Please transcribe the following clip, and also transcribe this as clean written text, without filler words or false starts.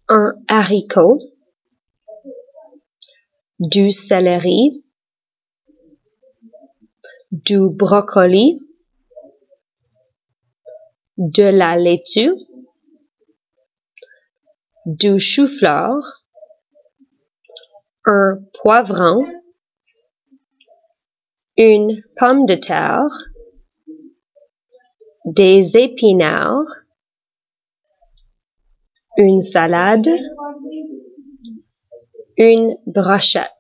un haricot, du céleri, du brocoli, de la laitue, du chou-fleur, un poivron, une pomme de terre, des épinards, une salade, une brochette.